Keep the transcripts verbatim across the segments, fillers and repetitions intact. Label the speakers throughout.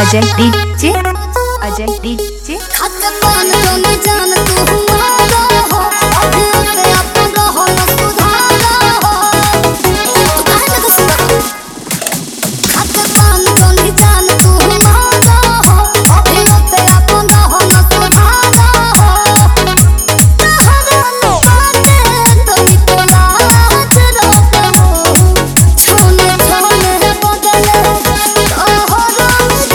Speaker 1: Ajay DJ Ajay DJ
Speaker 2: खतपान तो न जान तू हमारा हो अभी से अपन रहो न सुधारा हो काहे न सुधारा खतपान तो न जान तू हमारा हो अभी से अपन रहो न सुधारा हो तहरा नो आते तो ही तोला जरा हो छोने छोने बदले तोहरा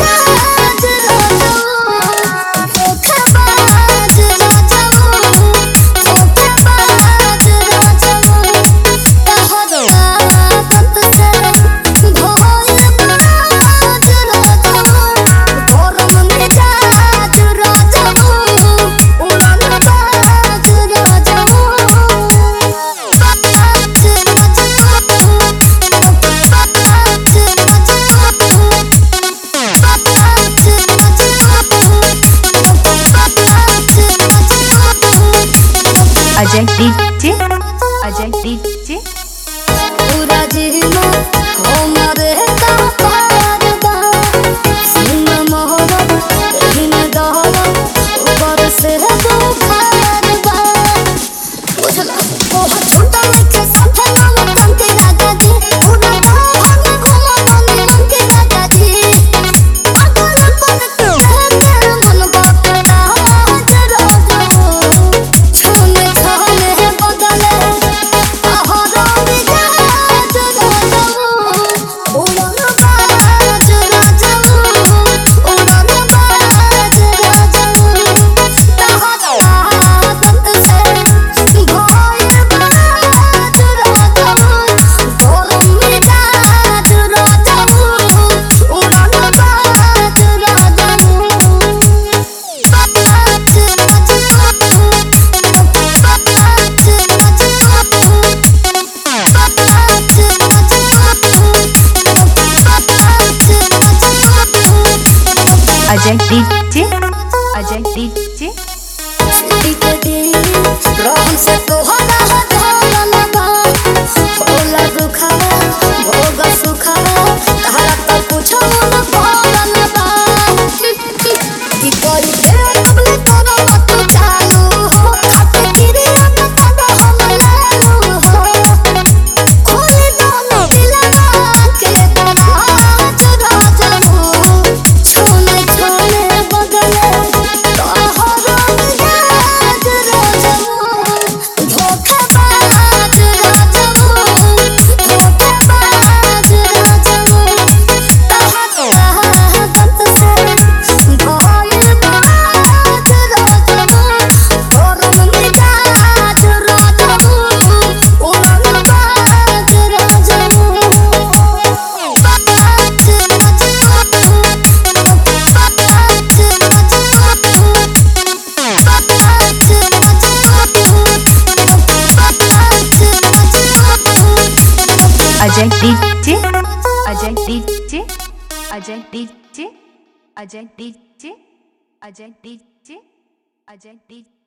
Speaker 1: अजय डीजे अजय डीजे
Speaker 2: पूरा जीना हो मरे का पारदा सुन मोहब्बत दिन दहला ऊपर से दो खारदा बुझला ओ छोटा के साथ नाम कंके राजा जी पूरा हम घुमा मन के राजा जी अगल पर के मन बाटला जरा जाओ छोने छोने बदले तोहरा मिजाज राजाऊ उड़न बाज राजाऊ उड़न बाज राजाऊ तोहरा आदत से भइल बाज राजाऊ तोर मिजाज राजाऊ उड़न बाज राजाऊ
Speaker 1: अजय डीजे अजय डीजे
Speaker 2: रोहन से तोहरा ढोलन बा होला दुखावा भोग सुखावा तहरा तो कुछो न बोलन बा की कोई के कबले तोरा मत चालू हो खाते गिरे न तब हम लालू हो खोले दोनों दिलवा के दराज राजाऊ छोने छोने बदले तोहरा मिजाज राजाऊ धोखेबाज राजाऊ धोखेबाज राजाऊ तोहरा आदत से भइल बाज राजाऊ तोर मिजाज राजाऊ उड़न बाज राजाऊ
Speaker 1: Ajay DJ Ajay DJ Ajay DJ Ajay DJ Ajay DJ Ajay DJ